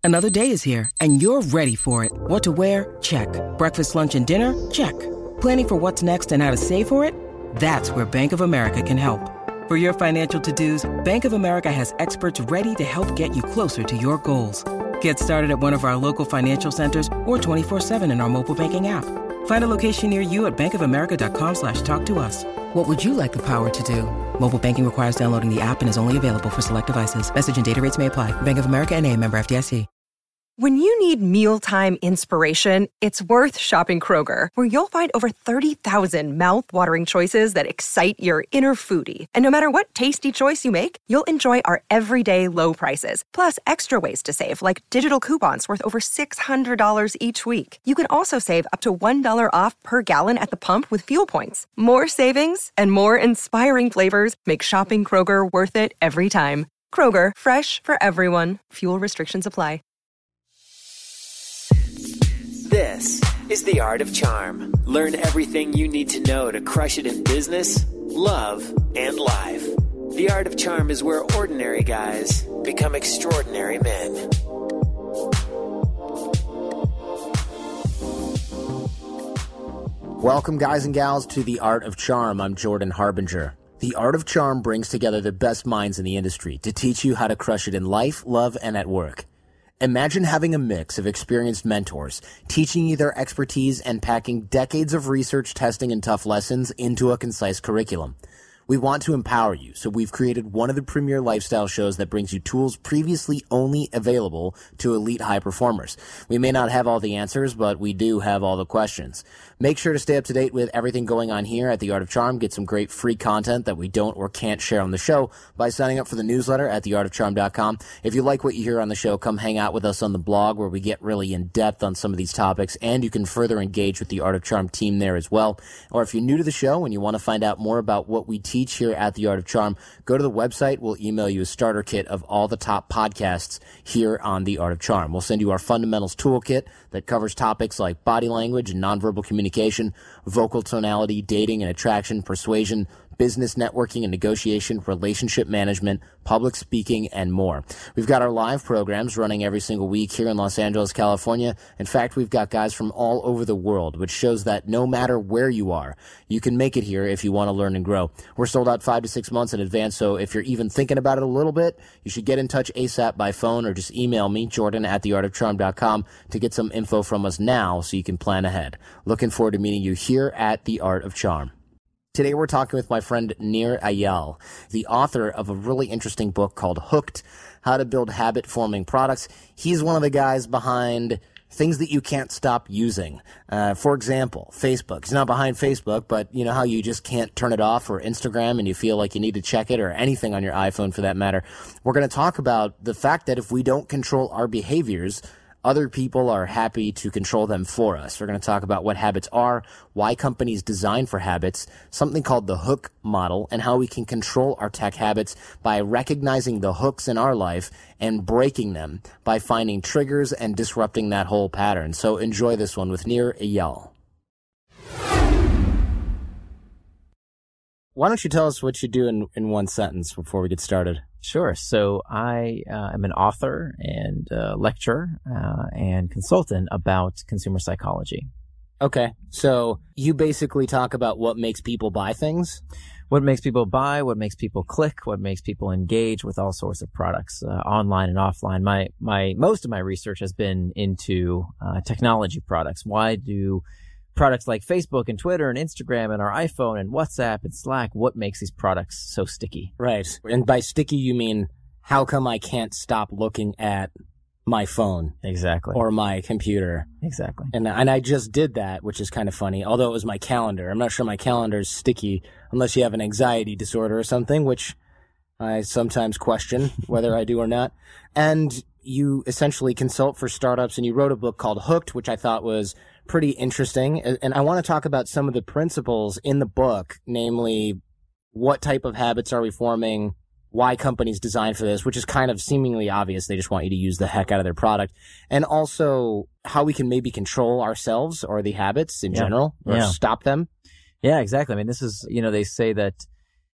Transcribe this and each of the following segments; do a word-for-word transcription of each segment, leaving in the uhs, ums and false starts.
Another day is here, and you're ready for it. What to wear? Check. Breakfast, lunch, and dinner? Check. Planning for what's next and how to save for it? That's where Bank of America can help. For your financial to-dos, Bank of America has experts ready to help get you closer to your goals. Get started at one of our local financial centers or twenty-four seven in our mobile banking app. Find a location near you at bankofamerica.com slash talk to us. What would you like the power to do? Mobile banking requires downloading the app and is only available for select devices. Message and data rates may apply. Bank of America N A, member F D I C. When you need mealtime inspiration, it's worth shopping Kroger, where you'll find over thirty thousand mouth-watering choices that excite your inner foodie. And no matter what tasty choice you make, you'll enjoy our everyday low prices, plus extra ways to save, like digital coupons worth over six hundred dollars each week. You can also save up to one dollar off per gallon at the pump with fuel points. More savings and more inspiring flavors make shopping Kroger worth it every time. Kroger, fresh for everyone. Fuel restrictions apply. This is The Art of Charm. Learn everything you need to know to crush it in business, love, and life. The Art of Charm is where ordinary guys become extraordinary men. Welcome, guys and gals, to The Art of Charm. I'm Jordan Harbinger. The Art of Charm brings together the best minds in the industry to teach you how to crush it in life, love, and at work. Imagine having a mix of experienced mentors, teaching you their expertise and packing decades of research, testing, and tough lessons into a concise curriculum. We want to empower you, so we've created one of the premier lifestyle shows that brings you tools previously only available to elite high performers. We may not have all the answers, but we do have all the questions. Make sure to stay up to date with everything going on here at The Art of Charm. Get some great free content that we don't or can't share on the show by signing up for the newsletter at the art of charm dot com. If you like what you hear on the show, come hang out with us on the blog where we get really in depth on some of these topics, and you can further engage with the Art of Charm team there as well. Or if you're new to the show and you want to find out more about what we teach here at The Art of Charm, go to the website. We'll email you a starter kit of all the top podcasts here on The Art of Charm. We'll send you our fundamentals toolkit that covers topics like body language and nonverbal communication, vocal tonality, dating and attraction, persuasion, business networking and negotiation, relationship management, public speaking, and more. We've got our live programs running every single week here in Los Angeles, California. In fact, we've got guys from all over the world, which shows that no matter where you are, you can make it here if you want to learn and grow. We're sold out five to six months in advance, so if you're even thinking about it a little bit, you should get in touch ASAP by phone or just email me, Jordan at the art of charm dot com, to get some info from us now so you can plan ahead. Looking forward to meeting you here at The Art of Charm. Today we're talking with my friend Nir Eyal, the author of a really interesting book called Hooked, How to Build Habit-Forming Products. He's one of the guys behind things that you can't stop using. Uh, for example, Facebook. He's not behind Facebook, but you know how you just can't turn it off, or Instagram and you feel like you need to check it, or anything on your iPhone for that matter. We're going to talk about the fact that if we don't control our behaviors, other people are happy to control them for us. We're going to talk about what habits are, why companies design for habits, something called the hook model, and how we can control our tech habits by recognizing the hooks in our life and breaking them by finding triggers and disrupting that whole pattern. So enjoy this one with Nir Eyal. Why don't you tell us what you do in, in one sentence before we get started? Sure. So I uh, am an author and uh, lecturer uh, and consultant about consumer psychology. Okay. So you basically talk about what makes people buy things? What makes people buy, what makes people click, what makes people engage with all sorts of products, uh, online and offline. My, my, most of my research has been into uh, technology products. Why do products like Facebook and Twitter and Instagram and our iPhone and WhatsApp and Slack, what makes these products so sticky? Right. And by sticky, you mean, how come I can't stop looking at my phone? Exactly. Or my computer? Exactly. And and I just did that, which is kind of funny, although it was my calendar. I'm not sure my calendar is sticky unless you have an anxiety disorder or something, which I sometimes question whether I do or not. And you essentially consult for startups, and you wrote a book called Hooked, which I thought was pretty interesting. And I want to talk about some of the principles in the book, namely, what type of habits are we forming, why companies design for this, which is kind of seemingly obvious. They just want you to use the heck out of their product. And also how we can maybe control ourselves or the habits in yeah. general, or yeah. stop them. Yeah, exactly. I mean, this is, you know, they say that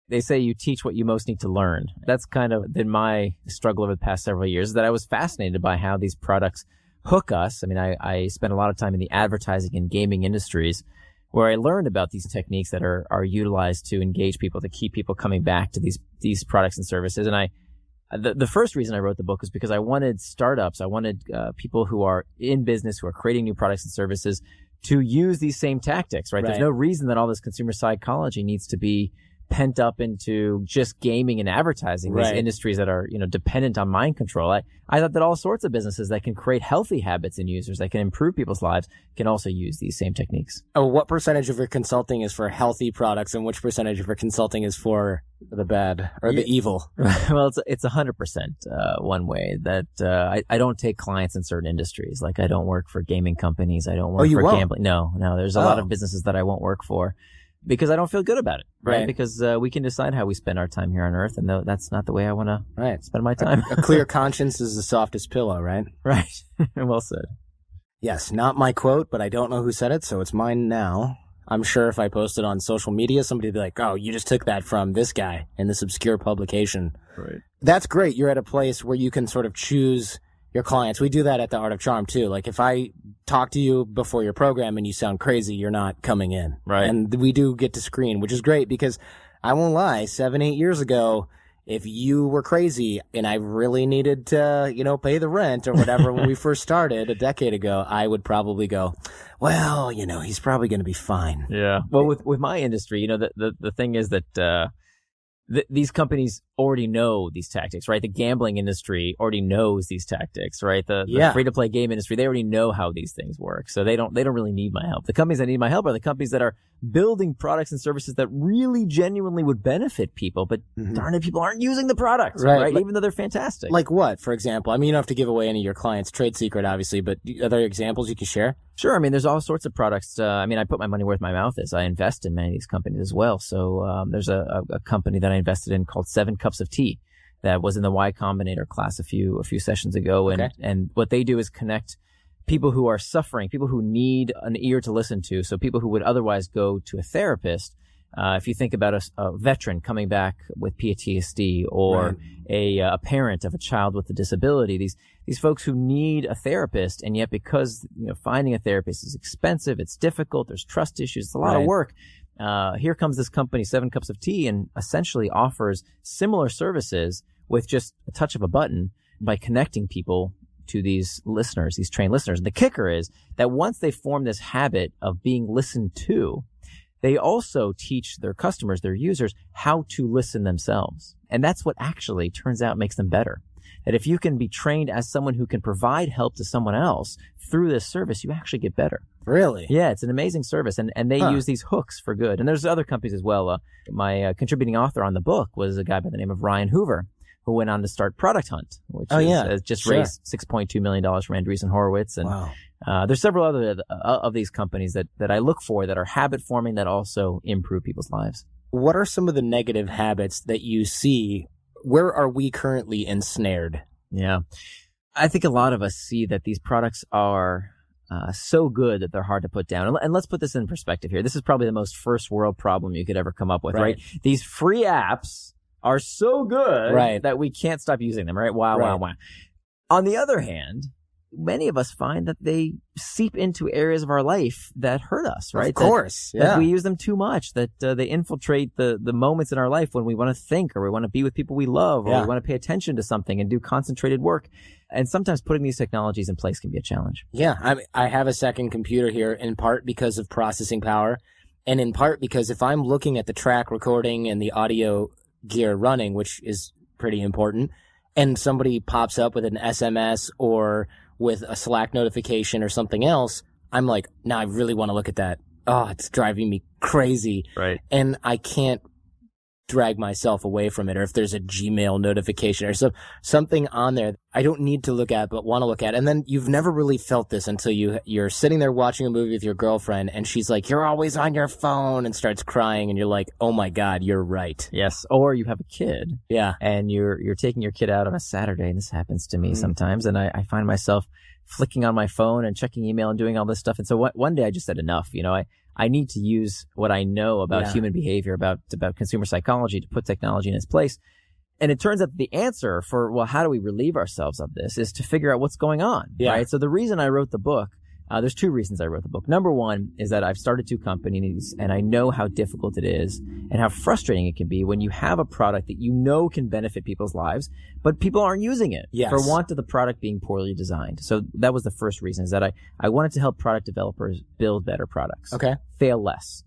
They say you teach what you most need to learn. That's kind of been my struggle over the past several years, that I was fascinated by how these products hook us. I mean, I, I spent a lot of time in the advertising and gaming industries where I learned about these techniques that are, are utilized to engage people, to keep people coming back to these, these products and services. And I, the, the first reason I wrote the book was because I wanted startups, I wanted uh, people who are in business, who are creating new products and services to use these same tactics, right? right? There's no reason that all this consumer psychology needs to be pent up into just gaming and advertising, these right. industries that are, you know, dependent on mind control. I, I thought that all sorts of businesses that can create healthy habits in users, that can improve people's lives, can also use these same techniques. Oh, what percentage of your consulting is for healthy products and which percentage of your consulting is for the bad or the yeah. evil? Well, it's it's a hundred percent uh, one way that uh, I, I don't take clients in certain industries. Like I don't work for gaming companies. I don't work oh, you for won't? gambling. No, no, there's a oh. lot of businesses that I won't work for. Because I don't feel good about it, right? right. Because uh, we can decide how we spend our time here on Earth, and th- that's not the way I want to right. spend my time. A, a clear conscience is the softest pillow, right? Right. Well said. Yes, not my quote, but I don't know who said it, so it's mine now. I'm sure if I post it on social media, somebody would be like, oh, you just took that from this guy in this obscure publication. Right. That's great. You're at a place where you can sort of choose your clients. We do that at the Art of Charm too. Like if I talk to you before your program and you sound crazy, you're not coming in. Right. And we do get to screen, which is great because I won't lie, seven, eight years ago, if you were crazy and I really needed to, you know, pay the rent or whatever when we first started a decade ago, I would probably go, well, you know, he's probably going to be fine. Yeah. Well, with, with my industry, you know, the, the, the thing is that, uh, th- these companies already know these tactics, right? The gambling industry already knows these tactics, right? The, the yeah. free-to-play game industry, they already know how these things work. So they don't, they don't really need my help. The companies that need my help are the companies that are building products and services that really genuinely would benefit people, but mm-hmm. darn it, people aren't using the products, right? right? Like, even though they're fantastic. Like what, for example? I mean, you don't have to give away any of your clients' trade secret, obviously, but are there examples you can share? Sure. I mean, there's all sorts of products. Uh, I mean, I put my money where my mouth is. I invest in many of these companies as well. So um, there's a, a, a company that I invested in called Seven Cups of Tea that was in the Y Combinator class a few a few sessions ago. And, okay. and what they do is connect people who are suffering, people who need an ear to listen to. So people who would otherwise go to a therapist. Uh, if you think about a, a veteran coming back with P T S D or right. a, a parent of a child with a disability, these these folks who need a therapist, and yet because you know finding a therapist is expensive, it's difficult, there's trust issues, it's a lot right. of work. Uh, here comes this company, Seven Cups of Tea, and essentially offers similar services with just a touch of a button by connecting people to these listeners, these trained listeners. And the kicker is that once they form this habit of being listened to, they also teach their customers, their users, how to listen themselves. And that's what actually turns out makes them better. That if you can be trained as someone who can provide help to someone else through this service, you actually get better. Really? Yeah, it's an amazing service. And, and they huh. use these hooks for good. And there's other companies as well. Uh, my uh, contributing author on the book was a guy by the name of Ryan Hoover, who went on to start Product Hunt, which oh, is, yeah. uh, just sure. raised six point two million dollars from Andreessen Horowitz. And wow. uh, there's several other uh, of these companies that, that I look for that are habit forming that also improve people's lives. What are some of the negative habits that you see? Where are we currently ensnared? Yeah. I think a lot of us see that these products are uh, so good that they're hard to put down. And, and let's put this in perspective here. This is probably the most first world problem you could ever come up with, right? right? These free apps are so good right. that we can't stop using them, right? Wow, right. wow, wow. On the other hand, many of us find that they seep into areas of our life that hurt us, right? Of course, that, yeah. that we use them too much, that uh, they infiltrate the, the moments in our life when we want to think or we want to be with people we love or yeah. we want to pay attention to something and do concentrated work. And sometimes putting these technologies in place can be a challenge. Yeah, I I have a second computer here in part because of processing power and in part because if I'm looking at the track recording and the audio gear running, which is pretty important, and somebody pops up with an S M S or with a Slack notification or something else, I'm like, no, I really want to look at that. Oh, it's driving me crazy. Right. And I can't drag myself away from it. Or if there's a Gmail notification or so, something on there I don't need to look at but want to look at. And then you've never really felt this until you, you're sitting there watching a movie with your girlfriend and she's like, you're always on your phone, and starts crying, and you're like, oh my God, you're right. Yes. Or you have a kid. Yeah. And you're you're taking your kid out on a Saturday, and this happens to me mm. sometimes, and I, I find myself flicking on my phone and checking email and doing all this stuff. And so what, one day I just said enough. You know, I, I need to use what I know about yeah. human behavior, about, about consumer psychology to put technology in its place. And it turns out the answer for, well, how do we relieve ourselves of this is to figure out what's going on, yeah. right? So the reason I wrote the book, uh, there's two reasons I wrote the book. Number one is that I've started two companies and I know how difficult it is and how frustrating it can be when you have a product that you know can benefit people's lives, but people aren't using it yes. for want of the product being poorly designed. So that was the first reason, is that I, I wanted to help product developers build better products. Okay. Fail less.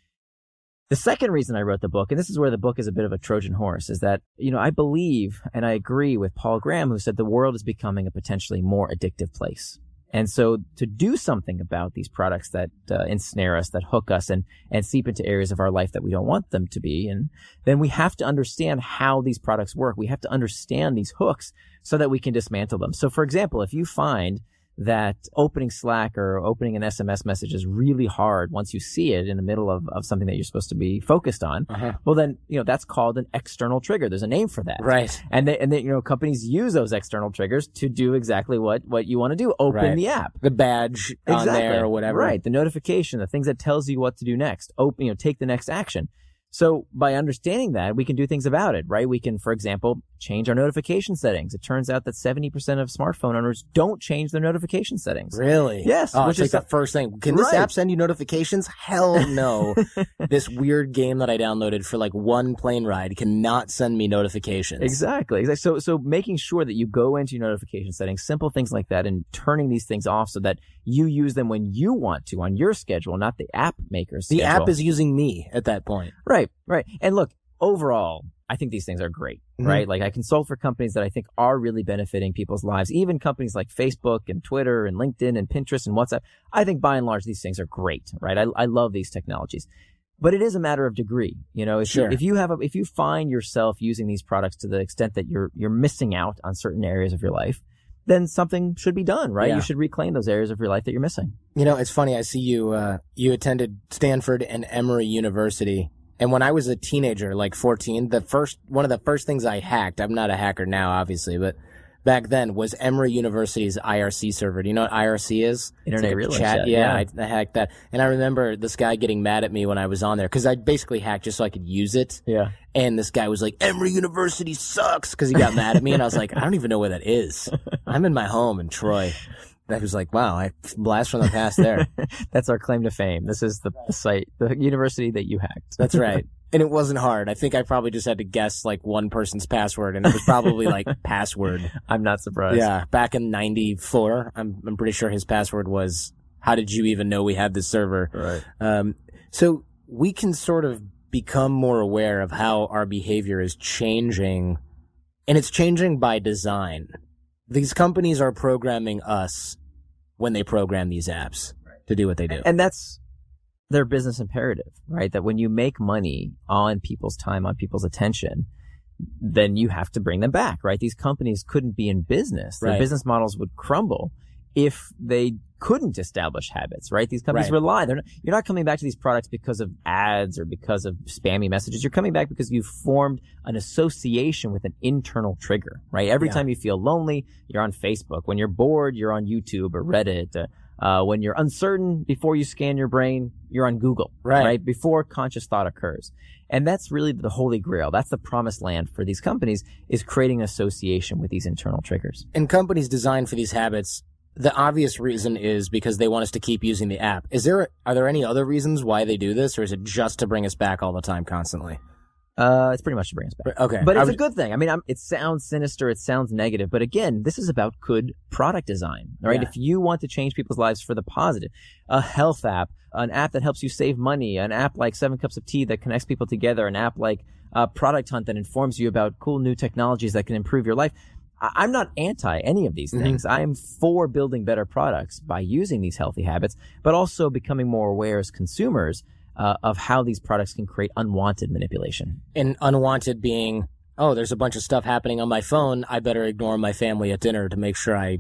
The second reason I wrote the book, and this is where the book is a bit of a Trojan horse, is that, you know, I believe and I agree with Paul Graham, who said the world is becoming a potentially more addictive place. And so to do something about these products that uh, ensnare us, that hook us and, and seep into areas of our life that we don't want them to be, and then we have to understand how these products work. We have to understand these hooks so that we can dismantle them. So for example, if you find that opening Slack or opening an S M S message is really hard once you see it in the middle of, of something that you're supposed to be focused on, uh-huh. well then, you know, that's called an external trigger. There's a name for that. Right. And they, and they, you know, companies use those external triggers to do exactly what, what you want to do. Open right. the app. The badge exactly. on there or whatever. Right. The notification, the things that tells you what to do next. Open, you know, take the next action. So by understanding that, we can do things about it, right? We can, for example, change our notification settings. It turns out that seventy percent of smartphone owners don't change their notification settings. Really? Yes. Oh, which it's is like the first thing. Can this right. app send you notifications? Hell no. This weird game that I downloaded for like one plane ride cannot send me notifications. Exactly. Exactly. So, so making sure that you go into your notification settings, simple things like that, and turning these things off so that you use them when you want to on your schedule, not the app maker's the schedule. app is using me at that point. Right. Right. And look, overall, I think these things are great, mm-hmm. right? Like I consult for companies that I think are really benefiting people's lives, even companies like Facebook and Twitter and LinkedIn and Pinterest and WhatsApp. I think by and large, these things are great, right? I, I love these technologies, but it is a matter of degree. You know, if, sure. you, if you have, a, if you find yourself using these products to the extent that you're, you're missing out on certain areas of your life, then something should be done, right? Yeah. You should reclaim those areas of your life that you're missing. You know, it's funny. I see you, uh, you attended Stanford and Emory University. And when I was a teenager, like fourteen, the first, one of the first things I hacked, I'm not a hacker now, obviously, but back then was Emory University's I R C server. Do you know what I R C is? Internet like Relay chat. Chat. Yeah, Yeah. I, I hacked that. And I remember this guy getting mad at me when I was on there because I basically hacked just so I could use it. Yeah. And this guy was like, Emory University sucks because he got mad at me. And I was like, I don't even know where that is. I'm in my home in Troy. I was like, wow, I blast from the past there. That's our claim to fame. This is the, the site, the university that you hacked. That's right. And it wasn't hard. I think I probably just had to guess like one person's password, and it was probably like password. I'm not surprised. Yeah. Back in ninety-four, I'm I'm pretty sure his password was, how did you even know we had this server? Right. Um, so we can sort of become more aware of how our behavior is changing, and it's changing by design. These companies are programming us when they program these apps to do what they do. And that's their business imperative, right? That when you make money on people's time, on people's attention, then you have to bring them back, right? These companies couldn't be in business. Their right. business models would crumble if they couldn't establish habits, right? These companies right. rely. They're not, you're not coming back to these products because of ads or because of spammy messages. You're coming back because you've formed an association with an internal trigger, right? Every yeah. time you feel lonely, you're on Facebook. When you're bored, you're on YouTube or Reddit. Uh, uh, when you're uncertain, before you scan your brain, you're on Google, right. right? Before conscious thought occurs. And that's really the holy grail. That's the promised land for these companies, is creating an association with these internal triggers. And companies designed for these habits, the obvious reason is because they want us to keep using the app. Is there, are there any other reasons why they do this, or is it just to bring us back all the time constantly? Uh, it's pretty much to bring us back. Okay. But it's was, a good thing. I mean, I'm, it sounds sinister. It sounds negative. But again, this is about good product design, right? Yeah. If you want to change people's lives for the positive, a health app, an app that helps you save money, an app like Seven Cups of Tea that connects people together, an app like uh, Product Hunt that informs you about cool new technologies that can improve your life. I'm not anti any of these things. Mm-hmm. I am for building better products by using these healthy habits, but also becoming more aware as consumers uh, of how these products can create unwanted manipulation. And unwanted being, oh, there's a bunch of stuff happening on my phone. I better ignore my family at dinner to make sure I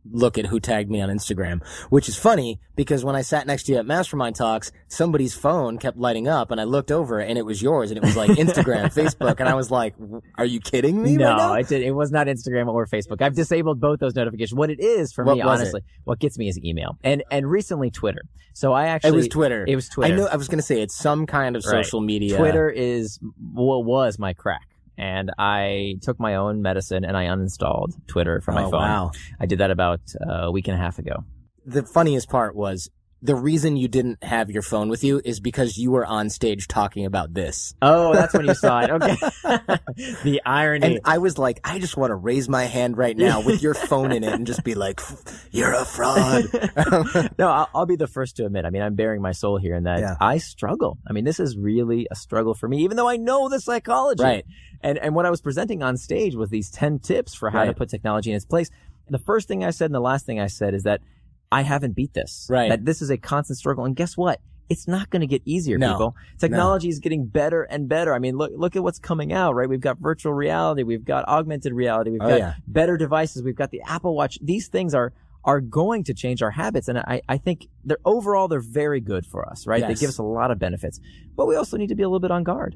look at who tagged me on Instagram, which is funny because when I sat next to you at Mastermind Talks, somebody's phone kept lighting up and I looked over and it was yours and it was like Instagram, Facebook. And I was like, are you kidding me? No, right now? it, did, it was not Instagram or Facebook. I've disabled both those notifications. What it is for What me, was honestly, it? what gets me is email and, and recently Twitter. So I actually, It was Twitter. It was Twitter. I know, I was going to say it's some kind of Right. social media. Twitter is what was my crack. And I took my own medicine and I uninstalled Twitter from my Oh, phone. wow. I did that about uh, a week and a half ago. The funniest part was the reason you didn't have your phone with you is because you were on stage talking about this. Oh, that's when you saw it. Okay. The irony. And I was like, I just want to raise my hand right now with your phone in it and just be like, you're a fraud. No, I'll, I'll be the first to admit. I mean, I'm bearing my soul here in that Yeah. I struggle. I mean, this is really a struggle for me, even though I know the psychology. Right. And and what I was presenting on stage was these ten tips for how to Right. put technology in its place. The first thing I said and the last thing I said is that I haven't beat this. Right. That this is a constant struggle. And guess what? It's not going to get easier, No. people. Technology is getting better and better. I mean, look look at what's coming out, right? We've got virtual reality, we've got augmented reality, we've Oh, got yeah. better devices, we've got the Apple Watch. These things are are going to change our habits, and I, I think they're overall they're very good for us, right? Yes. They give us a lot of benefits, but we also need to be a little bit on guard.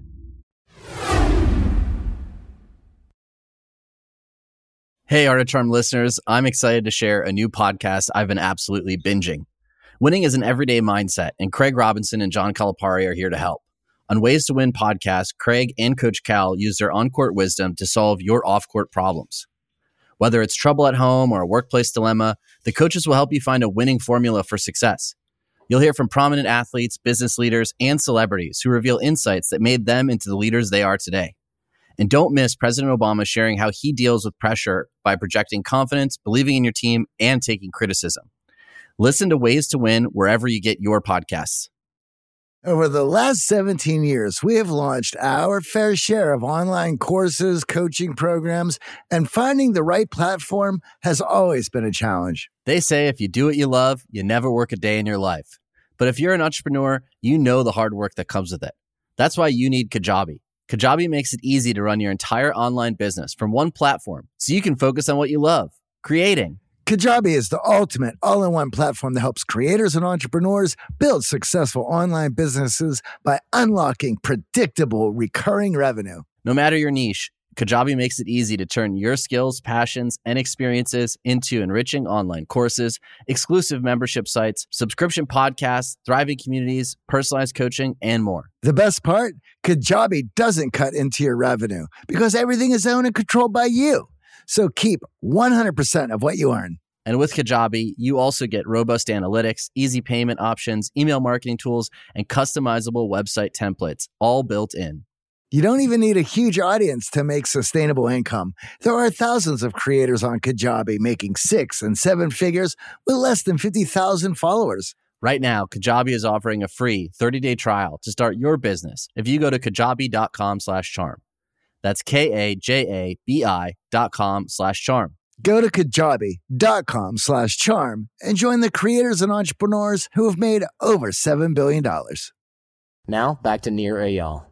Hey, Art of Charm listeners, I'm excited to share a new podcast I've been absolutely binging. Winning is an everyday mindset, and Craig Robinson and John Calipari are here to help. On Ways to Win podcast, Craig and Coach Cal use their on-court wisdom to solve your off-court problems. Whether it's trouble at home or a workplace dilemma, the coaches will help you find a winning formula for success. You'll hear from prominent athletes, business leaders, and celebrities who reveal insights that made them into the leaders they are today. And don't miss President Obama sharing how he deals with pressure by projecting confidence, believing in your team, and taking criticism. Listen to Ways to Win wherever you get your podcasts. Over the last seventeen years, we have launched our fair share of online courses, coaching programs, and finding the right platform has always been a challenge. They say if you do what you love, you never work a day in your life. But if you're an entrepreneur, you know the hard work that comes with it. That's why you need Kajabi. Kajabi makes it easy to run your entire online business from one platform so you can focus on what you love, creating. Kajabi is the ultimate all-in-one platform that helps creators and entrepreneurs build successful online businesses by unlocking predictable, recurring revenue. No matter your niche, Kajabi makes it easy to turn your skills, passions, and experiences into enriching online courses, exclusive membership sites, subscription podcasts, thriving communities, personalized coaching, and more. The best part? Kajabi doesn't cut into your revenue because everything is owned and controlled by you. So keep one hundred percent of what you earn. And with Kajabi, you also get robust analytics, easy payment options, email marketing tools, and customizable website templates, all built in. You don't even need a huge audience to make sustainable income. There are thousands of creators on Kajabi making six and seven figures with less than fifty thousand followers. Right now, Kajabi is offering a free thirty-day trial to start your business if you go to kajabi.com slash charm. That's K-A-J-A-B-I dot com slash charm. Go to kajabi.com slash charm and join the creators and entrepreneurs who have made over seven billion dollars. Now, back to Nir Eyal.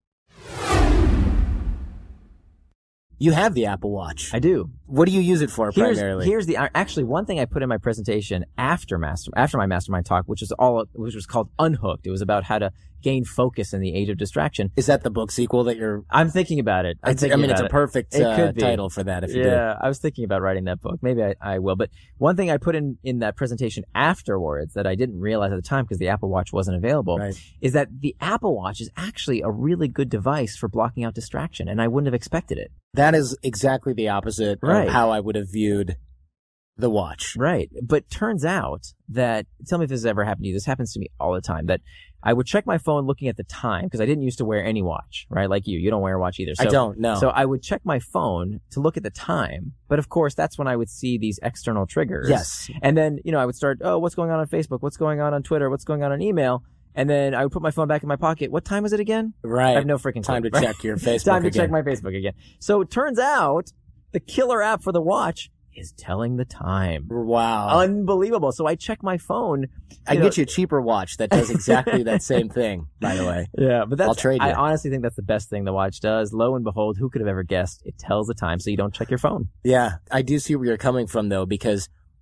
You have the Apple Watch. I do. What do you use it for Here's, primarily? here's the actually one thing I put in my presentation after master after my mastermind talk, which is all which was called Unhooked. It was about how to gain focus in the age of distraction. Is that the book sequel that you're... I'm thinking about it. I'm It's, I thinking mean, it's about a perfect It uh, could be. title for that if you Yeah, I was thinking about writing that book. Maybe I, I will. But one thing I put in, in that presentation afterwards that I didn't realize at the time because the Apple Watch wasn't available Right. is that the Apple Watch is actually a really good device for blocking out distraction, and I wouldn't have expected it. That is exactly the opposite Right. of how I would have viewed the watch. Right. But turns out that, tell me if this has ever happened to you. This happens to me all the time, that I would check my phone looking at the time because I didn't used to wear any watch, right? Like you. You don't wear a watch either. So, I don't, no. So I would check my phone to look at the time. But of course, that's when I would see these external triggers. Yes. And then, you know, I would start, oh, what's going on on Facebook? What's going on on Twitter? What's going on on email? And then I would put my phone back in my pocket. What time is it again? Right. I have no freaking Time clue, to right? check your Facebook Time to again. check my Facebook again. So it turns out the killer app for the watch is telling the time. Wow. Unbelievable. So I check my phone. I you can know- get you a cheaper watch that does exactly that same thing, by the way. Yeah, but that's, I'll trade I you. honestly think that's the best thing the watch does. Lo and behold, who could have ever guessed? It tells the time so you don't check your phone. Yeah, I do see where you're coming from, though, because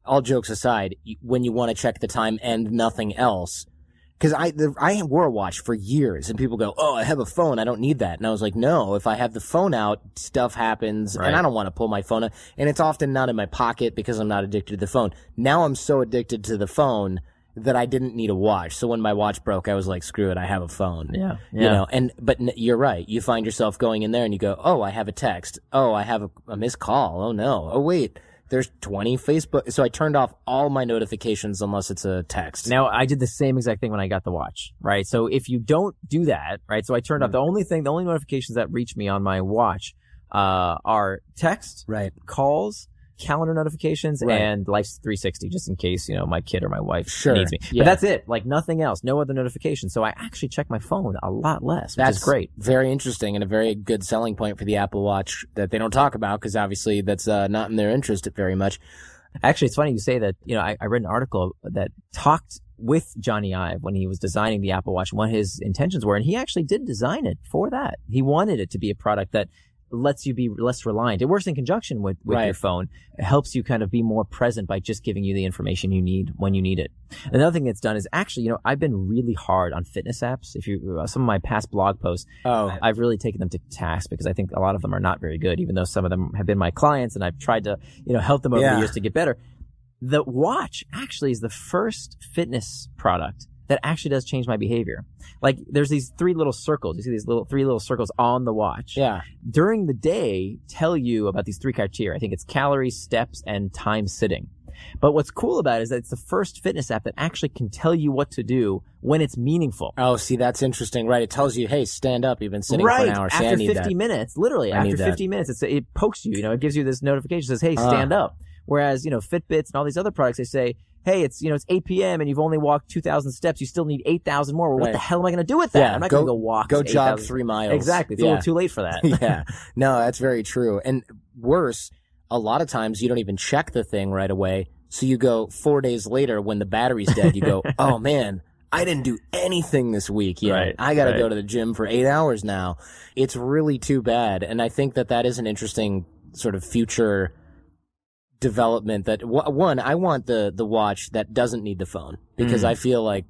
all jokes aside, when you want to check the time and nothing else, because I the, I wore a watch for years, and people go, "Oh, I have a phone. I don't need that." And I was like, "No, if I have the phone out, stuff happens, Right. and I don't want to pull my phone out. And it's often not in my pocket because I'm not addicted to the phone. Now I'm so addicted to the phone that I didn't need a watch. So when my watch broke, I was like, screw it, I have a phone. Yeah, You yeah. know, and, but n- you're right. You find yourself going in there and you go, oh, I have a text. Oh, I have a, a missed call. Oh no. Oh wait, there's twenty Facebook. So I turned off all my notifications unless it's a text. Now, I did the same exact thing when I got the watch, right? So if you don't do that, right? So I turned off the only thing, the only notifications that reach me on my watch, uh, are text, Right. calls, calendar notifications, Right. and Life three sixty, just in case, you know, my kid or my wife Sure. needs me. Yeah. But that's it. Like nothing else. No other notifications. So I actually check my phone a lot less, which That's is great. very interesting and a very good selling point for the Apple Watch that they don't talk about because obviously that's uh, not in their interest very much. Actually, it's funny you say that. You know, I, I read an article that talked with Johnny Ive when he was designing the Apple Watch and what his intentions were, and he actually did design it for that. He wanted it to be a product that lets you be less reliant. It works in conjunction with, with Right. your phone. It helps you kind of be more present by just giving you the information you need when you need it. Another thing it's done is actually, you know, I've been really hard on fitness apps. If you, uh, some of my past blog posts, Oh, I've really taken them to task because I think a lot of them are not very good, even though some of them have been my clients and I've tried to, you know, help them over Yeah. the years to get better. The watch actually is the first fitness product that actually does change my behavior. Like there's these three little circles. You see these little, three little circles on the watch. yeah. During the day, tell you about these three criteria. I think it's calories, steps, and time sitting. But what's cool about it is that it's the first fitness app that actually can tell you what to do when it's meaningful. Oh, see, that's interesting. Right. It tells you, hey, stand up. You've been sitting right. for an hour. Say, After I need fifty that. minutes, literally, I need after that. fifty minutes, it's, it pokes you, you know, it gives you this notification that says, hey, Ah. stand up. Whereas, you know, Fitbits and all these other products, they say, hey, it's, you know, it's eight p.m. and you've only walked two thousand steps. You still need eight thousand more. Well, what Right. the hell am I going to do with that? Yeah, I'm not go- going to go walk. Go eight jog thousand three miles. Exactly. It's a Yeah. little too late for that. Yeah. No, that's very true. And worse, a lot of times you don't even check the thing right away. So you go four days later when the battery's dead, you go, oh man, I didn't do anything this week yet. Right, I got to right. go to the gym for eight hours now. It's really too bad. And I think that that is an interesting sort of future development that w- one, I want the, the watch that doesn't need the phone because Mm. I feel like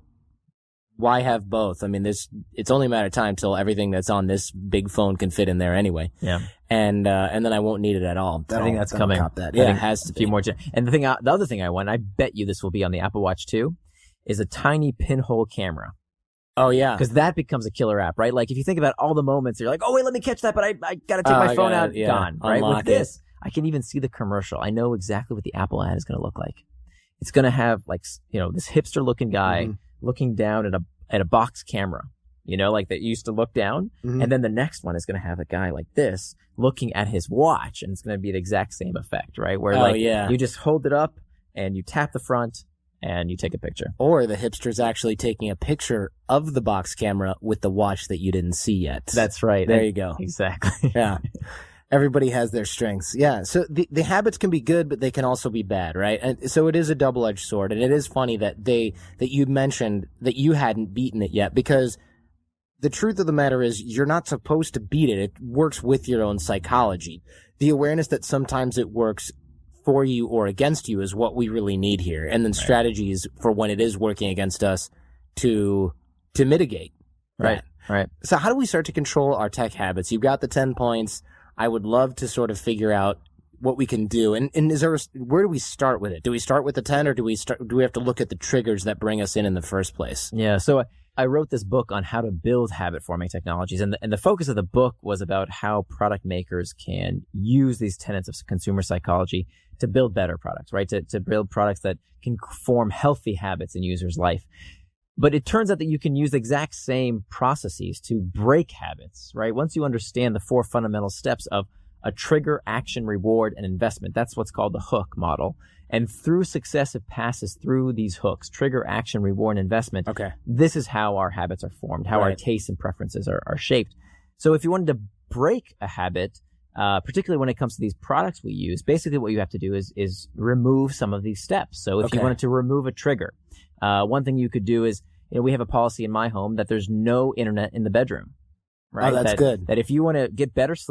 why have both? I mean, this, it's only a matter of time till everything that's on this big phone can fit in there anyway. Yeah. And, uh, and then I won't need it at all. I think That'll- that's that'll coming. cop that. I Yeah, think it has to a few be. more. gen- And the thing, I, the other thing I want, I bet you this will be on the Apple Watch too, is a tiny pinhole camera. Oh, yeah. Because that becomes a killer app, right? Like if you think about all the moments, you're like, oh wait, let me catch that, but I, I gotta take Oh, my I phone gotta- out, yeah, gone, right? unlock With it. this, I can even see the commercial. I know exactly what the Apple ad is gonna look like. It's gonna have like, s- you know, this hipster looking guy Mhm. looking down at a, at a box camera, you know, like that used to look down. Mhm. And then the next one is gonna have a guy like this looking at his watch, and it's gonna be the exact same effect, right? Where Oh, like yeah. you just hold it up and you tap the front and you take a picture. Or the hipster's actually taking a picture of the box camera with the watch that you didn't see yet. That's right. There And- you go. Exactly. Yeah. Everybody has their strengths. Yeah. So the, the habits can be good, but they can also be bad, right? And so it is a double-edged sword. And it is funny that they, that you mentioned that you hadn't beaten it yet, because the truth of the matter is you're not supposed to beat it. It works with your own psychology. The awareness that sometimes it works for you or against you is what we really need here. And then strategies for when it is working against us to, to mitigate. Right. that. Right. So how do we start to control our tech habits? You've got the ten points. I would love to sort of figure out what we can do. And, and is there, a, where do we start with it? Do we start with the ten, or do we start, do we have to look at the triggers that bring us in in the first place? Yeah. So I- I wrote this book on how to build habit forming technologies. And the, and the focus of the book was about how product makers can use these tenets of consumer psychology to build better products, right? To, to build products that can form healthy habits in users' life. But it turns out that you can use the exact same processes to break habits, right? Once you understand the four fundamental steps of a trigger, action, reward, and investment, that's what's called the hook model. And through successive passes through these hooks, trigger, action, reward, and investment, Okay. this is how our habits are formed, how our Right. tastes and preferences are, are shaped. So if you wanted to break a habit, uh, particularly when it comes to these products we use, basically what you have to do is, is remove some of these steps. So if you Okay. wanted to remove a trigger, uh, one thing you could do is, you know, we have a policy in my home that there's no internet in the bedroom, right? Oh, that's that, good. That if you want to get better sleep,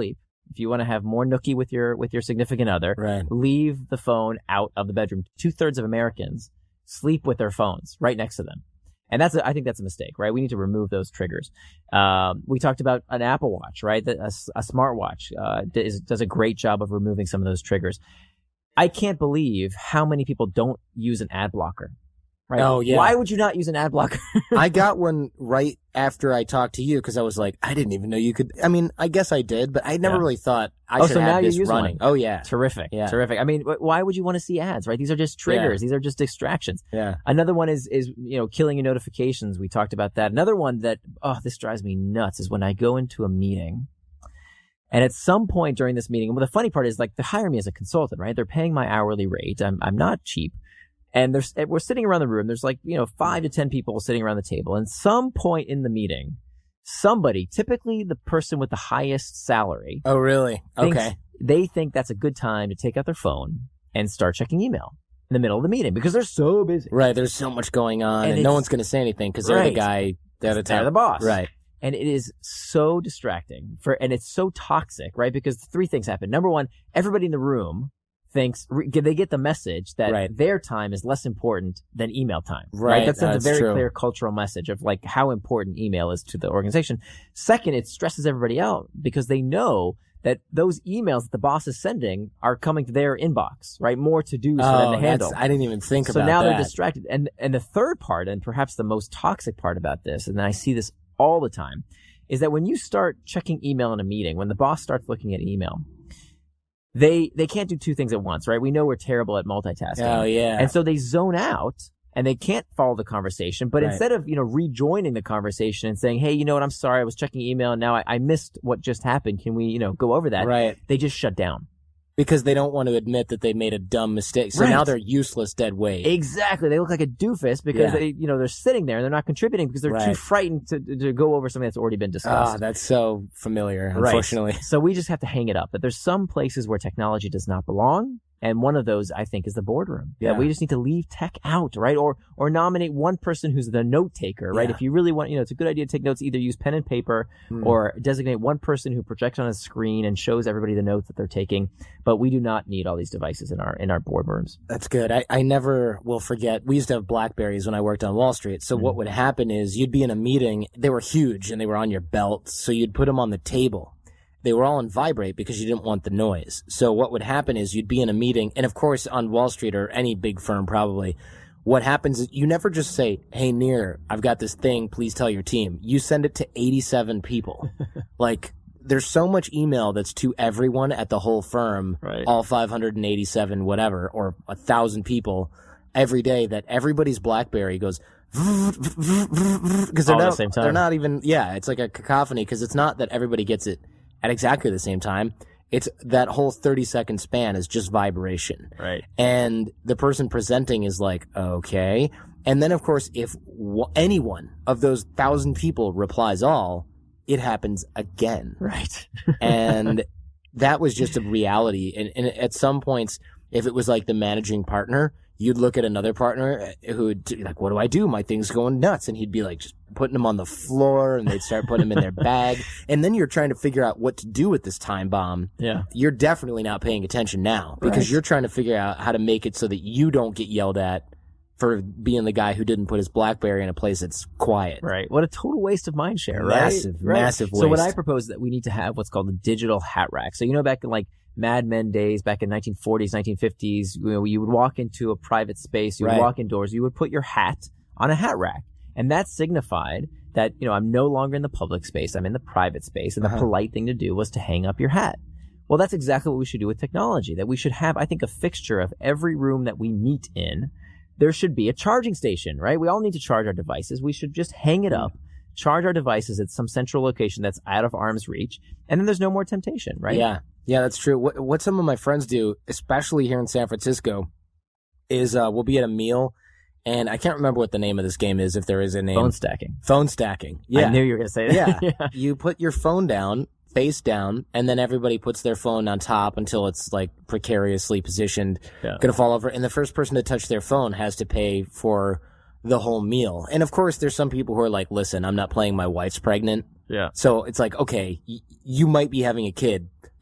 If you want to have more nookie with your with your significant other, Right. leave the phone out of the bedroom. Two thirds of Americans sleep with their phones right next to them. And that's, a, I think that's a mistake, right? We need to remove those triggers. Um, we talked about an Apple Watch, right? A, a smartwatch uh, does, does a great job of removing some of those triggers. I can't believe how many people don't use an ad blocker. Right? Oh, yeah. Why would you not use an ad blocker? I got one right after I talked to you because I was like, I didn't even know you could. I mean, I guess I did, but I never Yeah. really thought I Oh, should so now have you this use running. one. Oh, yeah. Terrific. Yeah. Terrific. I mean, wh- why would you want to see ads, right? These are just triggers. These are just distractions. Yeah. Another one is, is, you know, killing your notifications. We talked about that. Another one that, oh, this drives me nuts is when I go into a meeting and at some point during this meeting, well, the funny part is like they hire me as a consultant, right? They're paying my hourly rate. I'm, I'm not cheap. And there's, we're sitting around the room. There's like, you know, five to ten people sitting around the table. And some point in the meeting, somebody, typically the person with the highest salary, Oh, really? thinks- Okay. they think that's a good time to take out their phone and start checking email in the middle of the meeting because they're so busy. Right. There's so much going on, And and, no it's- one's going to say anything because they're Right. the guy. They're the They're top. the boss. Right. And it is so distracting for, and it's so toxic, right? Because three things happen. Number one, everybody in the room thinks re- they get the message that Right. their time is less important than email time. Right. That sends That's a very true. clear cultural message of like how important email is to the organization. Second, it stresses everybody out because they know that those emails that the boss is sending are coming to their inbox, right? More to do for them Oh, to handle. that's, I didn't even think So about now that. they're distracted. And and the third part, and perhaps the most toxic part about this, and I see this all the time, is that when you start checking email in a meeting, when the boss starts looking at email, they they can't do two things at once, right? We know we're terrible at multitasking. Oh, yeah. And so they zone out and they can't follow the conversation. But Right. instead of, you know, rejoining the conversation and saying, hey, you know what, I'm sorry, I was checking email and now I, I missed what just happened. Can we, you know, go over that? Right. They just shut down. Because they don't want to admit that they made a dumb mistake. So Right. now they're useless dead weight. Exactly. They look like a doofus because Yeah. they, you know, they're sitting there and they're not contributing because they're too Right. frightened to to go over something that's already been Ah, discussed. that's so familiar, Right. unfortunately. So we just have to hang it up. But there's some places where technology does not belong. And one of those, I think, is the boardroom. Yeah. That we just need to leave tech out, right? Or or nominate one person who's the note taker, right? Yeah. If you really want, you know, it's a good idea to take notes. Either use pen and paper Hmm. or designate one person who projects on a screen and shows everybody the notes that they're taking. But we do not need all these devices in our in our boardrooms. That's good. I, I never will forget. We used to have Blackberries when I worked on Wall Street. So Mm-hmm. what would happen is you'd be in a meeting. They were huge and they were on your belt. So you'd put them on the table. They were all on vibrate because you didn't want the noise. So what would happen is you'd be in a meeting. And of course, on Wall Street or any big firm, probably, what happens is you never just say, hey, Nir, I've got this thing. Please tell your team. You send it to eighty-seven people. Like, there's so much email that's to everyone at the whole firm, Right. all five hundred eighty-seven, whatever, or a thousand people every day that everybody's BlackBerry goes because they're All at the not, same time. they're not even, yeah, it's like a cacophony because it's not that everybody gets it at exactly the same time. It's that whole thirty second span is just vibration. Right. And the person presenting is like, okay. And then, of course, if w- any one of those thousand people replies all, it happens again. Right. And that was just a reality. And, and at some points, if it was like the managing partner, you'd look at another partner who would be like, what do I do? My thing's going nuts. And he'd be like, just putting them on the floor and they'd start putting them in their bag. And then you're trying to figure out what to do with this time bomb. Yeah. You're definitely not paying attention now because Right. you're trying to figure out how to make it so that you don't get yelled at for being the guy who didn't put his BlackBerry in a place that's quiet. Right. What a total waste of mind share, right? Massive, Right. massive So what waste. I propose is that we need to have what's called a digital hat rack. So, you know, back in like Mad Men days, back in nineteen forties, nineteen fifties, you know, you would walk into a private space, you would Right. walk indoors, you would put your hat on a hat rack. And that signified that, you know, I'm no longer in the public space, I'm in the private space. And the Uh-huh. polite thing to do was to hang up your hat. Well, that's exactly what we should do with technology, that we should have, I think, a fixture of every room that we meet in. There should be a charging station, right? We all need to charge our devices. We should just hang it up, charge our devices at some central location that's out of arm's reach, and then there's no more temptation, right? Yeah. Yeah, that's true. What, what some of my friends do, especially here in San Francisco, is uh, we'll be at a meal, and I can't remember what the name of this game is, if there is a name. Phone stacking. Phone stacking. Yeah. I knew you were going to say that. Yeah. You put your phone down, face down, and then everybody puts their phone on top until it's like precariously positioned, Yeah. gonna fall over. And the first person to touch their phone has to pay for the whole meal. And of course, there's some people who are like, listen, I'm not playing, my wife's pregnant. Yeah. So it's like, okay, y- you might be having a kid,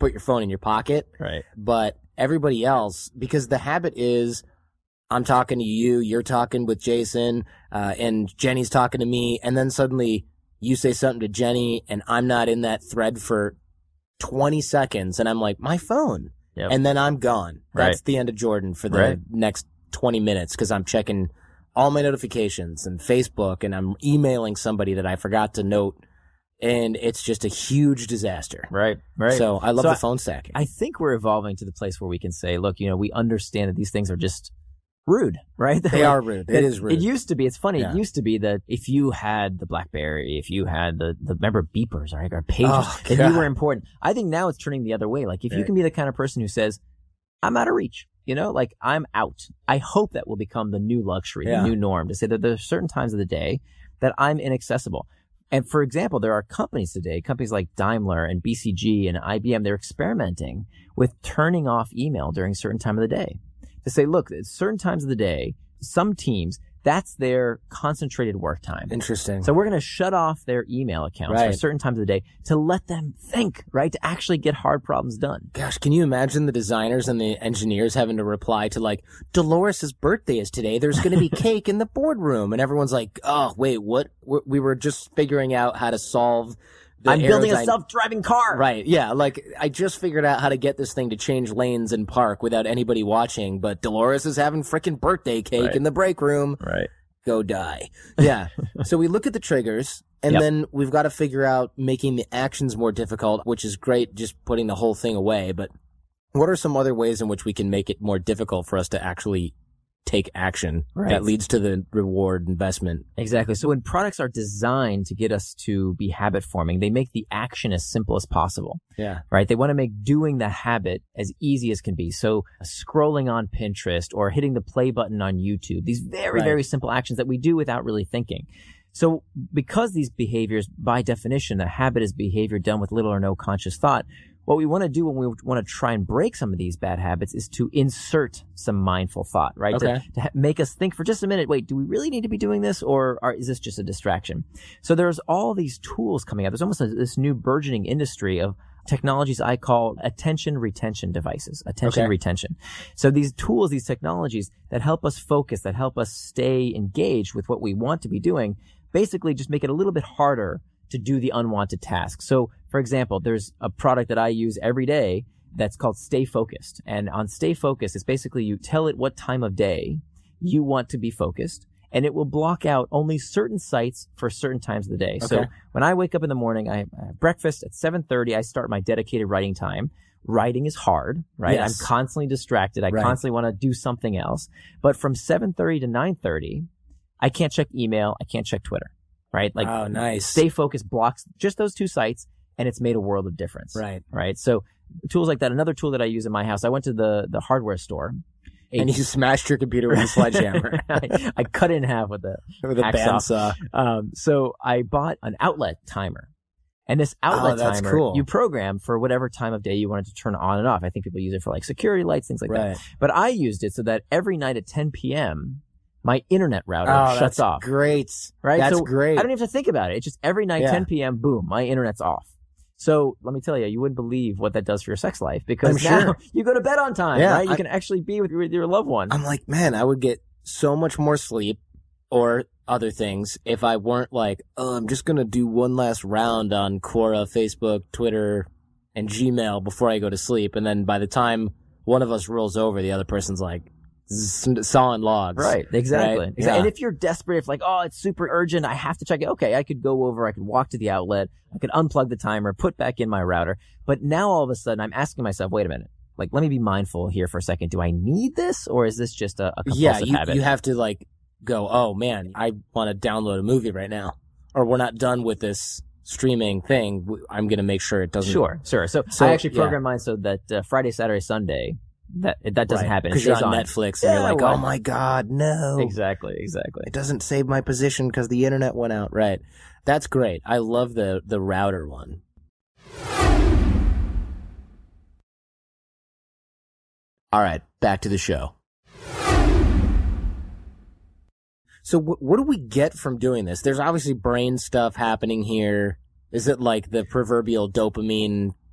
put your phone in your pocket. Right. But everybody else, because the habit is I'm talking to you, you're talking with Jason, uh, and Jenny's talking to me, and then suddenly you say something to Jenny, and I'm not in that thread for twenty seconds, and I'm like, my phone. Yep. And then I'm gone. That's Right. the end of Jordan for the Right. next twenty minutes, because I'm checking all my notifications and Facebook, and I'm emailing somebody that I forgot to note, and it's just a huge disaster. Right, right. So I love So the phone stacking. I think we're evolving to the place where we can say, look, you know, we understand that these things are just rude, right? They Like, are rude. It It is rude. It used to be. It's funny. Yeah. It used to be that if you had the BlackBerry, if you had the, the remember beepers, right, or pages, Oh, if God. you were important. I think now it's turning the other way. Like if you Right. can be the kind of person who says, I'm out of reach, you know, like I'm out. I hope that will become the new luxury, Yeah. the new norm, to say that there's certain times of the day that I'm inaccessible. And for example, there are companies today, companies like Daimler and B C G and I B M, they're experimenting with turning off email during a certain time of the day. To say, look, at certain times of the day, some teams, that's their concentrated work time. Interesting. So we're going to shut off their email accounts for Right. certain times of the day to let them think, right? To actually get hard problems done. Gosh, can you imagine the designers and the engineers having to reply to like, Dolores' birthday is today. There's going to be cake in the boardroom. And everyone's like, oh, wait, what? We're- We were just figuring out how to solve the I'm building a aerodyn- self-driving car. Right. Yeah. Like I just figured out how to get this thing to change lanes and park without anybody watching. But Dolores is having frickin' birthday cake Right. in the break room. Right. Go die. Yeah. So we look at the triggers, and Yep. then we've got to figure out making the actions more difficult, which is great, just putting the whole thing away. But what are some other ways in which we can make it more difficult for us to actually take action Right. that leads to the reward investment? Exactly. So when products are designed to get us to be habit forming, they make the action as simple as possible. Yeah. Right? They want to make doing the habit as easy as can be. So scrolling on Pinterest or hitting the play button on YouTube, these very, Right. very simple actions that we do without really thinking. So because these behaviors, by definition, a habit is behavior done with little or no conscious thought, what we want to do when we want to try and break some of these bad habits is to insert some mindful thought, right? Okay. To, to ha- make us think for just a minute, wait, do we really need to be doing this, or are, is this just a distraction? So there's all these tools coming out. There's almost a, this new burgeoning industry of technologies I call attention retention devices, attention Okay. retention. So these tools, these technologies that help us focus, that help us stay engaged with what we want to be doing, basically just make it a little bit harder to do the unwanted task. So, for example, there's a product that I use every day that's called Stay Focused. And on Stay Focused, it's basically you tell it what time of day you want to be focused, and it will block out only certain sites for certain times of the day. So Okay. when I wake up in the morning, I have breakfast at seven thirty. I start my dedicated writing time. Writing is hard, right? Yes. I'm constantly distracted. I Right. constantly want to do something else. But from seven thirty to nine thirty, I can't check email. I can't check Twitter, right? Like Oh, nice. Stay Focused blocks just those two sites, and it's made a world of difference. Right. Right. So tools like that. Another tool that I use in my house, I went to the, the hardware store. And you smashed your computer with a sledgehammer. I, I cut it in half with a, With a hacksaw. bandsaw. Um, so I bought an outlet timer. And this outlet Oh, that's timer, cool. you program for whatever time of day you wanted to turn on and off. I think people use it for like security lights, things like Right. that. But I used it so that every night at ten p.m., my internet router Oh, shuts that's off. great. Right? That's so great. I don't even have to think about it. It's just every night, Yeah. ten p.m., boom, my internet's off. So let me tell you, you wouldn't believe what that does for your sex life, because I'm now sure. you go to bed on time, Yeah, right? You I- can actually be with your, with your loved one. I'm like, man, I would get so much more sleep or other things if I weren't like, oh, I'm just going to do one last round on Quora, Facebook, Twitter, and Gmail before I go to sleep. And then by the time one of us rolls over, the other person's like z- sawing logs. Right, exactly. Right? exactly. Yeah. And if you're desperate, if like, oh, it's super urgent, I have to check it. Okay, I could go over, I could walk to the outlet, I could unplug the timer, put back in my router. But now all of a sudden, I'm asking myself, wait a minute, like, let me be mindful here for a second. Do I need this, or is this just a, a compulsive Yeah, you, habit? you have to like go, oh man, I want to download a movie right now. Or we're not done with this streaming thing. W- I'm going to make sure it doesn't. Sure, sure. So, So, I actually yeah. program mine so that uh, Friday, Saturday, Sunday, that that doesn't happen. It Because you're stays on on Netflix and Yeah, you're like, well- oh my God, no. Exactly, exactly. It doesn't save my position because the internet went out. Right. That's great. I love the, the router one. All right, back to the show. So wh- what do we get from doing this? There's obviously brain stuff happening here. Is it like the proverbial dopamine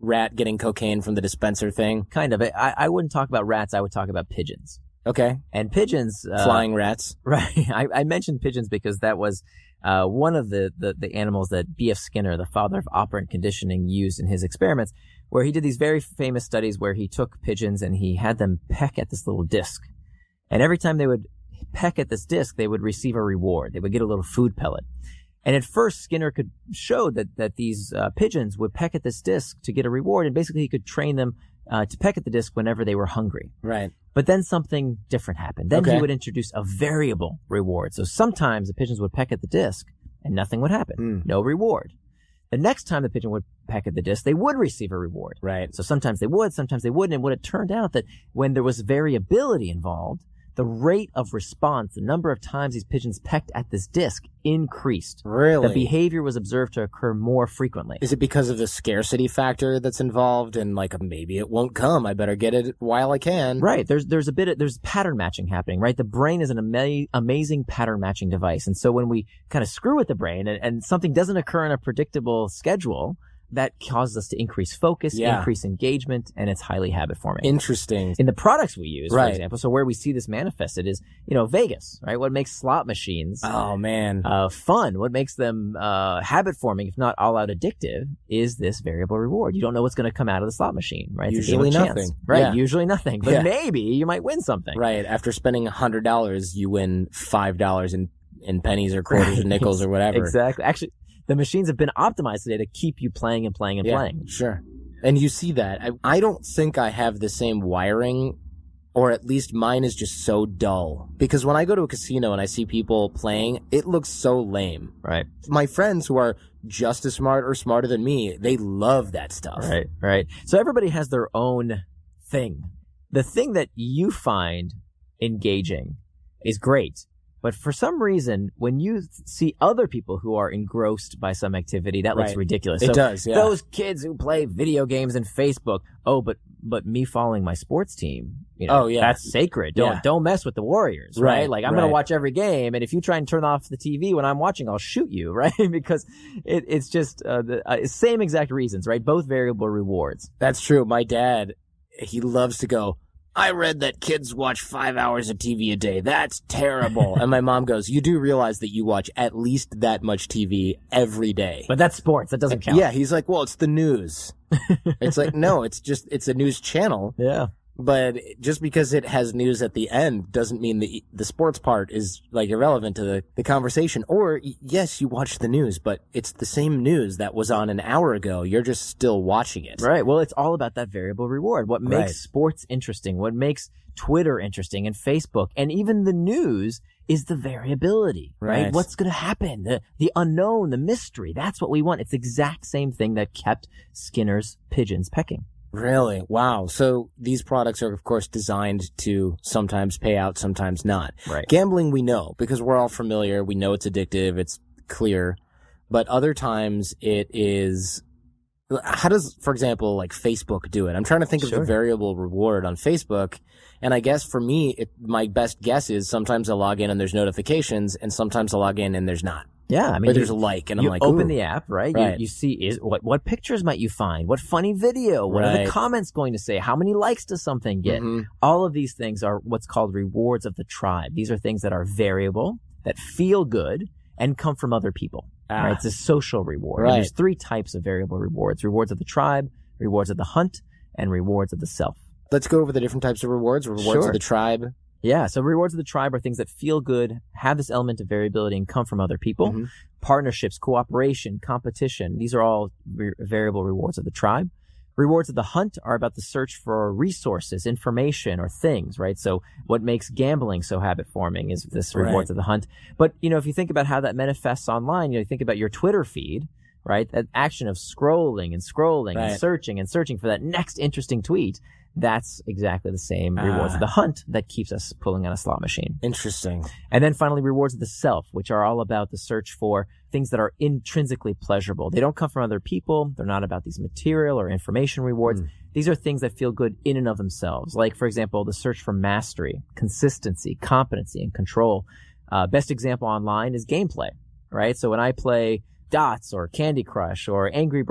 rat getting cocaine from the dispenser thing? Kind of. I, I wouldn't talk about rats. I would talk about pigeons. Okay. And pigeons. Uh, Flying rats. Right. I, I mentioned pigeons because that was uh, one of the, the, the animals that B F Skinner, the father of operant conditioning, used in his experiments, where he did these very famous studies where he took pigeons and he had them peck at this little disc. And every time they would peck at this disc, they would receive a reward. They would get a little food pellet. And at first, Skinner could show that, that these uh, pigeons would peck at this disc to get a reward. And basically, he could train them uh, to peck at the disc whenever they were hungry. Right. But then something different happened. Then Okay. he would introduce a variable reward. So sometimes the pigeons would peck at the disc and nothing would happen. Mm. No reward. The next time the pigeon would peck at the disc, they would receive a reward. Right. So sometimes they would, sometimes they wouldn't. And what it turned out that when there was variability involved, the rate of response, the number of times these pigeons pecked at this disc, increased. Really? The behavior was observed to occur more frequently. Is it because of the scarcity factor that's involved and like maybe it won't come, I better get it while I can? Right. There's there's a bit of, there's pattern matching happening, right? The brain is an ama- amazing pattern matching device. And so when we kind of screw with the brain and, and something doesn't occur in a predictable schedule, that causes us to increase focus, Yeah. increase engagement, and it's highly habit forming. Interesting. In the products we use, Right. for example, so where we see this manifested is, you know, Vegas, right? What makes slot machines Oh man. uh, fun, what makes them uh, habit forming, if not all out addictive, is this variable reward. You don't know what's going to come out of the slot machine, right? It's a game Usually of chance. nothing. Right. Yeah. Usually nothing. But Yeah. maybe you might win something. Right. After spending a hundred dollars, you win five dollars in in pennies or quarters or nickels or whatever. Exactly. Actually, the machines have been optimized today to keep you playing and playing and Yeah, playing. sure. And you see that. I, I don't think I have the same wiring, or at least mine is just so dull. Because when I go to a casino and I see people playing, it looks so lame. Right. My friends who are just as smart or smarter than me, they love that stuff. Right. Right. So everybody has their own thing. The thing that you find engaging is great. But for some reason, when you see other people who are engrossed by some activity, that looks Right. ridiculous. It So does, yeah. Those kids who play video games and Facebook, oh, but but me following my sports team, you know, Oh, yeah. that's sacred. Don't Yeah. don't mess with the Warriors, right? Right, Like I'm gonna right. watch every game, and if you try and turn off the T V when I'm watching, I'll shoot you, right? Because it, it's just uh, the uh, same exact reasons, right? Both variable rewards. That's true. My dad, he loves to go, I read that kids watch five hours of T V a day. That's terrible. And my mom goes, you do realize that you watch at least that much T V every day. But that's sports. That doesn't count. Yeah, he's like, well, it's the news. It's like, no, it's just, it's a news channel. Yeah. But just because it has news at the end doesn't mean the the sports part is like irrelevant to the, the conversation. Or y- yes, you watch the news, but it's the same news that was on an hour ago. You're just still watching it. Right. Well, it's all about that variable reward. What makes Right. sports interesting, what makes Twitter interesting and Facebook and even the news is the variability, right? Right. What's going to happen? The, the unknown, the mystery. That's what we want. It's the exact same thing that kept Skinner's pigeons pecking. Really? Wow. So these products are, of course, designed to sometimes pay out, sometimes not. Right. Gambling, we know because we're all familiar. We know it's addictive. It's clear. But other times it is, how does, for example, like Facebook do it? I'm trying to think Sure. of the variable reward on Facebook. And I guess for me, it, my best guess is sometimes I log in and there's notifications and sometimes I log in and there's not. Yeah. I mean, Or there's you- a like and I'm you like, open ooh. the app, right? Right. You, you see is what what pictures might you find? What funny video? What are Right. the comments going to say? How many likes does something get? Mhm. All of these things are what's called rewards of the tribe. These are things that are variable, that feel good, and come from other people. Ah. Right? It's a social reward. And Right. there's three types of variable rewards: rewards of the tribe, rewards of the hunt, and rewards of the self. Let's go over the different types of rewards. Rewards Sure. of the tribe. Yeah, so rewards of the tribe are things that feel good, have this element of variability, and come from other people. Mhm. Partnerships, cooperation, competition. These are all re- variable rewards of the tribe. Rewards of the hunt are about the search for resources, information, or things, right? So what makes gambling so habit forming is this rewards Right. of the hunt. But, you know, if you think about how that manifests online, you know, you think about your Twitter feed, right? That action of scrolling and scrolling and Right. searching and searching for that next interesting tweet. That's exactly the same rewards Ah. of the hunt that keeps us pulling on a slot machine. Interesting. And then finally, rewards of the self, which are all about the search for things that are intrinsically pleasurable. They don't come from other people. They're not about these material or information rewards. Mm. These are things that feel good in and of themselves. Like, for example, the search for mastery, consistency, competency, and control. Uh, best example online is gameplay, right? So when I play Dots or Candy Crush or Angry Birds,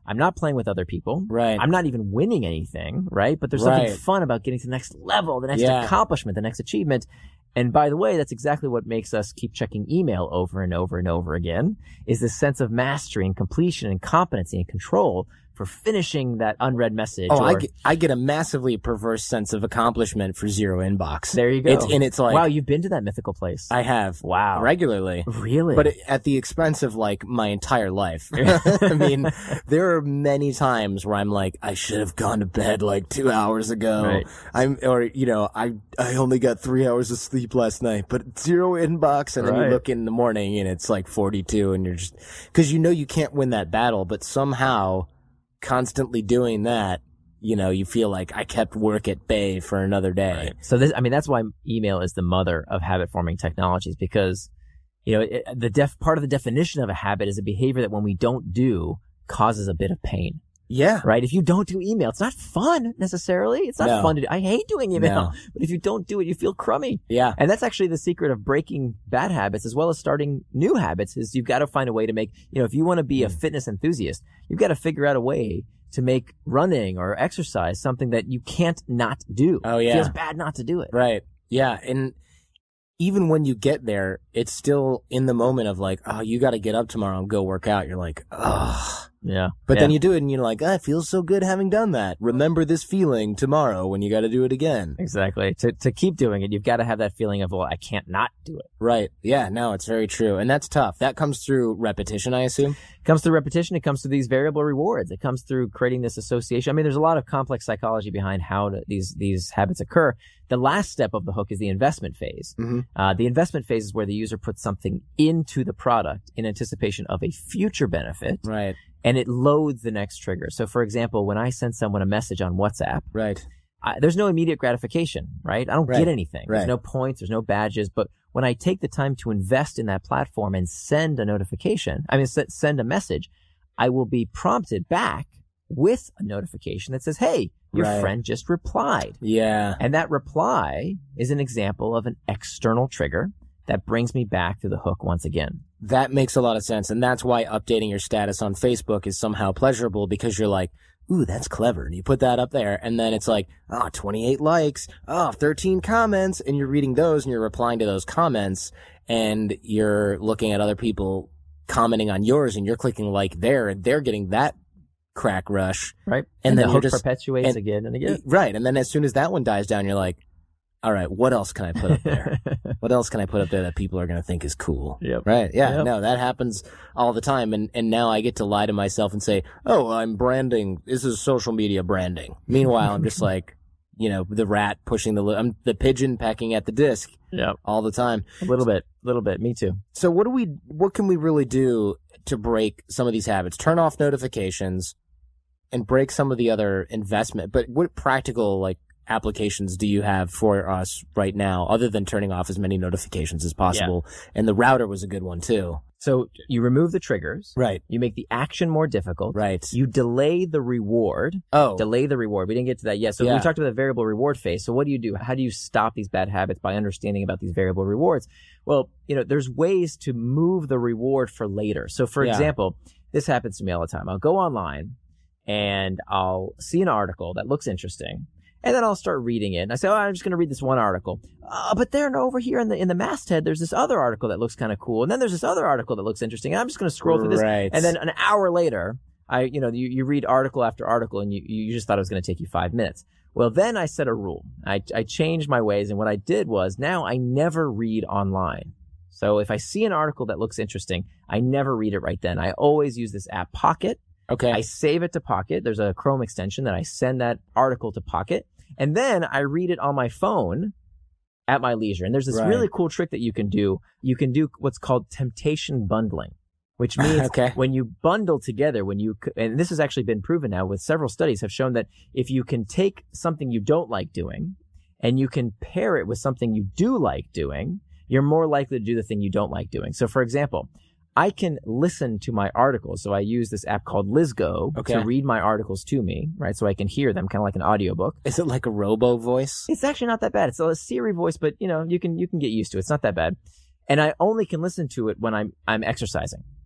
I'm not playing with other people. Right. I'm not even winning anything, right? But there's Right. something fun about getting to the next level, the next Yeah. accomplishment, the next achievement. And by the way, that's exactly what makes us keep checking email over and over and over again, is this sense of mastery and completion and competency and control for finishing that unread message. Oh, or, I get, I get a massively perverse sense of accomplishment for zero inbox. There you go. It's, and it's like, wow, you've been to that mythical place. I have. Wow. Regularly. Really? But it, at the expense of like my entire life. I mean, there are many times where I'm like, I should have gone to bed like two hours ago. Right. I'm, or, you know, I, I only got three hours of sleep last night, but zero inbox. And then Right. you look in the morning and it's like forty-two and you're just, cause you know you can't win that battle, but somehow constantly doing that, you know, you feel like I kept work at bay for another day. Right. So this, I mean, that's why email is the mother of habit forming technologies, because, you know, it, the def, part of the definition of a habit is a behavior that when we don't do causes a bit of pain, Yeah. right? If you don't do email, it's not fun necessarily. It's not No. fun to do. I hate doing email, No. but if you don't do it, you feel crummy. Yeah. And that's actually the secret of breaking bad habits as well as starting new habits, is you've got to find a way to make, you know, if you want to be a fitness enthusiast, you've got to figure out a way to make running or exercise something that you can't not do. Oh, yeah. It feels bad not to do it. Right. Yeah. And even when you get there, it's still in the moment of like, oh, you got to get up tomorrow and go work out. You're like, oh. Yeah. But Yeah. then you do it and you're like, ah, it feels so good having done that. Remember this feeling tomorrow when you got to do it again. Exactly. To to keep doing it, you've got to have that feeling of, well, I can't not do it. Right. Yeah. No, it's very true. And that's tough. That comes through repetition, I assume. It comes through repetition. It comes through these variable rewards. It comes through creating this association. I mean, there's a lot of complex psychology behind how to, these these habits occur. The last step of the hook is the investment phase. Mm-hmm. Uh, the investment phase is where the user puts something into the product in anticipation of a future benefit, Right. and it loads the next trigger. So, for example, when I send someone a message on WhatsApp, Right. I, there's no immediate gratification, right? I don't Right. get anything. There's Right. no points. There's no badges. But when I take the time to invest in that platform and send a notification, I mean, s- send a message, I will be prompted back with a notification that says, hey, your Right. friend just replied. Yeah. And that reply is an example of an external trigger that brings me back to the hook once again. That makes a lot of sense. And that's why updating your status on Facebook is somehow pleasurable, because you're like, ooh, that's clever. And you put that up there and then it's like, oh, twenty-eight likes, oh, thirteen comments. And you're reading those and you're replying to those comments and you're looking at other people commenting on yours and you're clicking like there and they're getting that crack rush. Right. And And, then the you're hook just- perpetuates and- again and again. Right. And then as soon as that one dies down, you're like, all right, what else can I put up there? What else can I put up there that people are going to think is cool? Yep. Right. Yeah. Yep. No, that happens all the time. And, and now I get to lie to myself and say, oh, I'm branding. This is social media branding. Meanwhile, I'm just like, you know, the rat pushing the, li- I'm the pigeon pecking at the disc Yep. all the time. A little bit. A little bit. Me too. So what do we, what can we really do to break some of these habits? Turn off notifications and break some of the other investment. But what practical, like, applications do you have for us right now, other than turning off as many notifications as possible? And the router was a good one too. So you remove the triggers. Right. You make the action more difficult. Right. You delay the reward. Oh, Delay the reward. We didn't get to that yet. So Yeah. we talked about the variable reward phase. So what do you do? How do you stop these bad habits by understanding about these variable rewards? Well, you know, there's ways to move the reward for later. So for Yeah. example, this happens to me all the time. I'll go online and I'll see an article that looks interesting. And then I'll start reading it. And I say, oh, I'm just going to read this one article. Uh, but there, over here in the in the masthead, there's this other article that looks kind of cool. And then there's this other article that looks interesting. And I'm just going to scroll through this. Right. And then an hour later, I, you know, you, you read article after article and you, you just thought it was going to take you five minutes. Well, then I set a rule. I, I changed my ways. And what I did was now I never read online. So if I see an article that looks interesting, I never read it right then. I always use this app Pocket. okay. I save it to Pocket. There's a Chrome extension that I send that article to Pocket. And then I read it on my phone at my leisure. And there's this Right. really cool trick that you can do. You can do what's called temptation bundling, which means Okay. when you bundle together, when you, and this has actually been proven now with several studies have shown that if you can take something you don't like doing and you can pair it with something you do like doing, you're more likely to do the thing you don't like doing. So for example, I can listen to my articles. So I use this app called Lizgo Okay. to read my articles to me, right? So I can hear them kind of like an audiobook. Is it like a robo voice? It's actually not that bad. It's a Siri voice, but you know, you can, you can get used to it. It's not that bad. And I only can listen to it when I'm, I'm exercising.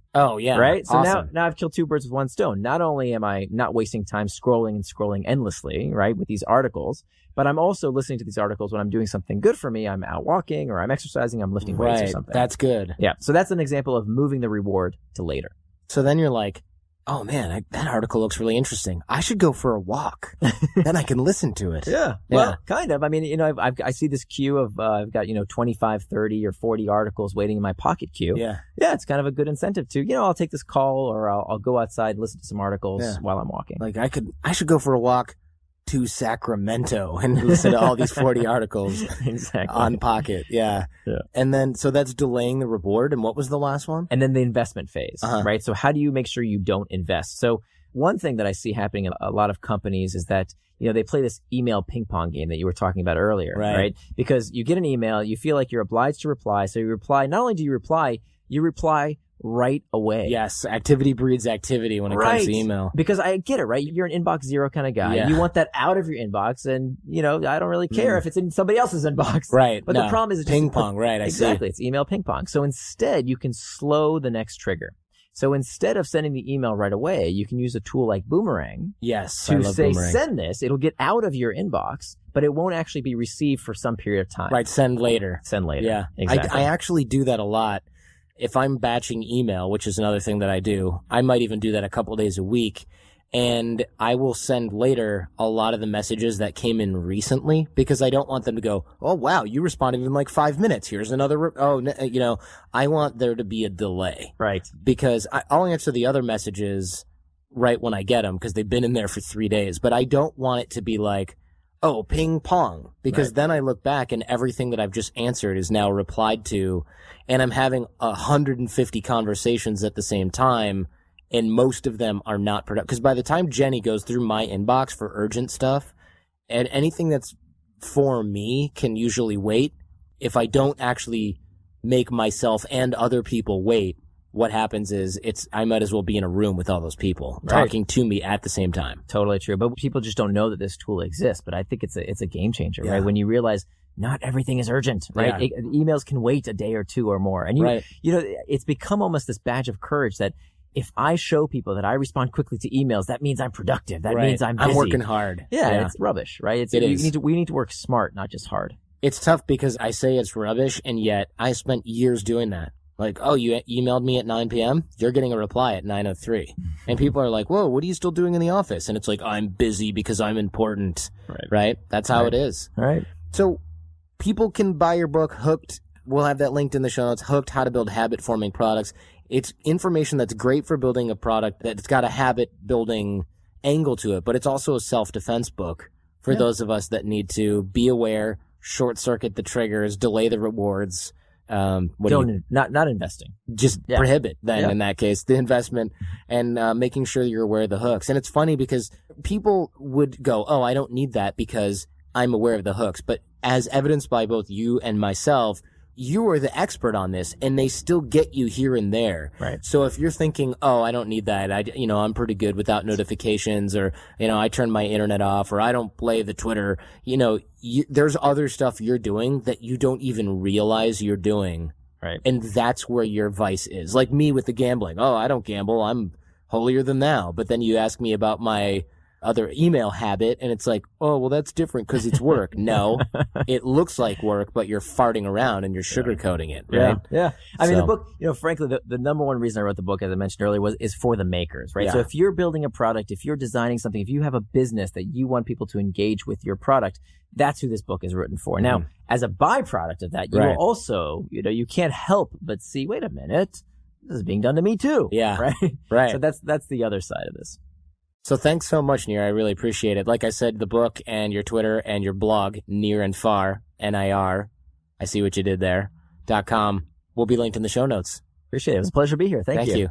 Oh, yeah. Right? So awesome. now, now I've killed two birds with one stone. Not only am I not wasting time scrolling and scrolling endlessly, right, with these articles, but I'm also listening to these articles when I'm doing something good for me. I'm out walking or I'm exercising, I'm lifting weights right. or something. That's good. Yeah. So that's an example of moving the reward to later. So then you're like, oh man, I, that article looks really interesting. I should go for a walk. Then I can listen to it. Yeah. Yeah. Well, kind of. I mean, you know, I've, I've, I see this queue of, uh, I've got, you know, twenty-five, thirty or forty articles waiting in my pocket queue. Yeah. Yeah. It's kind of a good incentive to, you know, I'll take this call or I'll, I'll go outside and listen to some articles Yeah. while I'm walking. Like I could, I should go for a walk to Sacramento and listen to all these forty articles Exactly. on Pocket. Yeah. Yeah. And then, so that's delaying the reward. And what was the last one? And then the investment phase, Uh-huh. right? So how do you make sure you don't invest? So one thing that I see happening in a lot of companies is that, you know, they play this email ping pong game that you were talking about earlier, Right. right? Because you get an email, you feel like you're obliged to reply. So you reply, not only do you reply, you reply right away. Yes. Activity breeds activity when it Right. comes to email. Because I get it, right? You're an inbox zero kind of guy. Yeah. You want that out of your inbox. And, you know, I don't really care Mm. if it's in somebody else's inbox. Right. But no. the problem is it's ping just- pong. Right. I Exactly. It's email ping pong. So instead, you can slow the next trigger. So instead of sending the email right away, you can use a tool like Boomerang see. Yes. I to love say, Boomerang. send this. It'll get out of your inbox, but it won't actually be received for some period of time. Right. Send later. Send later. Yeah. Exactly. I, I actually do that a lot. If I'm batching email, which is another thing that I do, I might even do that a couple days a week. And I will send later a lot of the messages that came in recently because I don't want them to go, oh, wow, you responded in like five minutes. Here's another. Re-. Oh, n-. you know, I want there to be a delay Right. because I, I'll answer the other messages right when I get them because they've been in there for three days. But I don't want it to be like, oh, ping pong, because Right. then I look back and everything that I've just answered is now replied to, and I'm having one hundred fifty conversations at the same time, and most of them are not productive. Because by the time Jenny goes through my inbox for urgent stuff, and anything that's for me can usually wait, if I don't actually make myself and other people wait, what happens is it's I might as well be in a room with all those people Right. talking to me at the same time. Totally true. But people just don't know that this tool exists. But I think it's a, it's a game changer, Yeah. right? When you realize not everything is urgent, right? Yeah. It, emails can wait a day or two or more. And you, Right. you know, it's become almost this badge of courage that if I show people that I respond quickly to emails, that means I'm productive. That Right. means I'm busy. I'm working hard. Yeah, it's rubbish, right? It's, It you is. Need to, we need to work smart, not just hard. It's tough because I say it's rubbish, and yet I spent years doing that. Like, oh, you emailed me at nine p.m.? You're getting a reply at nine oh three. And people are like, whoa, what are you still doing in the office? And it's like, I'm busy because I'm important. Right. Right? That's how Right. it is. All right. So people can buy your book, Hooked. We'll have that linked in the show notes. Hooked, How to Build Habit-Forming Products. It's information that's great for building a product that's got a habit-building angle to it, but it's also a self-defense book for Yeah. those of us that need to be aware, short-circuit the triggers, delay the rewards. Um, what do Don't, you, not, not investing. just Yeah. prohibit then Yeah. in that case the investment and uh, making sure you're aware of the hooks. And it's funny because people would go, oh, I don't need that because I'm aware of the hooks. But as evidenced by both you and myself, you are the expert on this, and they still get you here and there. Right. So if you're thinking, oh, I don't need that, I, you know, I'm pretty good without notifications, or, you know, I turn my internet off, or I don't play the Twitter, you know, you, there's other stuff you're doing that you don't even realize you're doing. Right. And that's where your vice is. Like me with the gambling. Oh, I don't gamble. I'm holier than thou. But then you ask me about my other email habit, and it's like, oh, well, that's different because it's work. No, it looks like work, but you're farting around and you're sugarcoating it, right? Yeah. Yeah. I mean, So- the book, you know, frankly, the, the number one reason I wrote the book, as I mentioned earlier, was is for the makers, right? Yeah. So if you're building a product, if you're designing something, if you have a business that you want people to engage with your product, that's who this book is written for. Now, as a byproduct of that, you Right. will also, you know, you can't help but see, wait a minute, this is being done to me too. Yeah. Right. Right. So that's, that's the other side of this. So thanks so much, Nir. I really appreciate it. Like I said, the book and your Twitter and your blog, Nir and Far, N I R, I see what you did there, dot com, will be linked in the show notes. Appreciate it. It was a pleasure to be here. Thank, Thank you. you.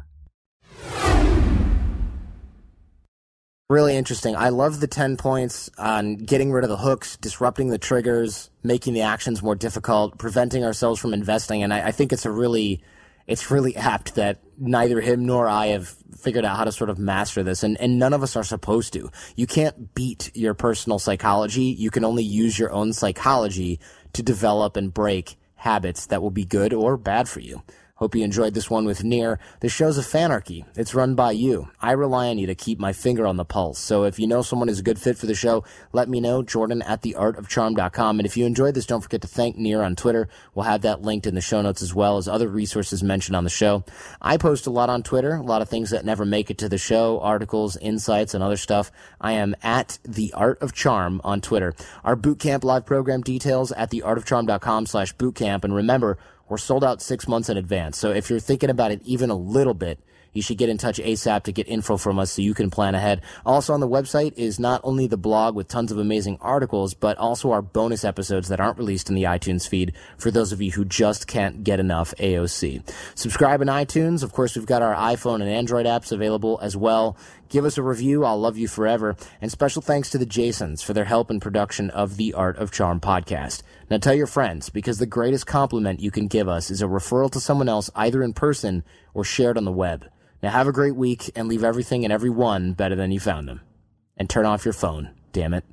Really interesting. I love the ten points on getting rid of the hooks, disrupting the triggers, making the actions more difficult, preventing ourselves from investing. And I, I think it's a really, it's really apt that neither him nor I have figured out how to sort of master this. And, and none of us are supposed to. You can't beat your personal psychology. You can only use your own psychology to develop and break habits that will be good or bad for you. Hope you enjoyed this one with Nir. The show's a fanarchy. It's run by you. I rely on you to keep my finger on the pulse. So if you know someone is a good fit for the show, let me know, Jordan at the art of charm dot com. And if you enjoyed this, don't forget to thank Nir on Twitter. We'll have that linked in the show notes as well as other resources mentioned on the show. I post a lot on Twitter, a lot of things that never make it to the show, articles, insights, and other stuff. I am at the art of charm on Twitter. Our bootcamp live program details at the art of charm dot com slash bootcamp. And remember, we're sold out six months in advance. So if you're thinking about it even a little bit, you should get in touch ASAP to get info from us so you can plan ahead. Also on the website is not only the blog with tons of amazing articles, but also our bonus episodes that aren't released in the iTunes feed for those of you who just can't get enough A O C. Subscribe in iTunes. Of course, we've got our iPhone and Android apps available as well. Give us a review. I'll love you forever. And special thanks to the Jasons for their help in production of the Art of Charm podcast. Now tell your friends, because the greatest compliment you can give us is a referral to someone else either in person or shared on the web. Now have a great week and leave everything and everyone better than you found them. And turn off your phone, damn it.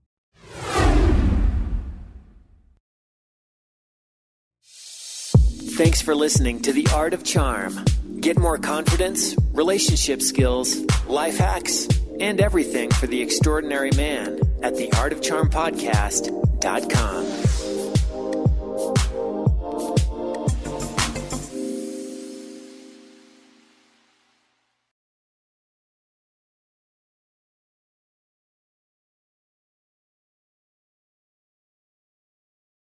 Thanks for listening to The Art of Charm. Get more confidence, relationship skills, life hacks, and everything for the extraordinary man at the art of charm podcast dot com.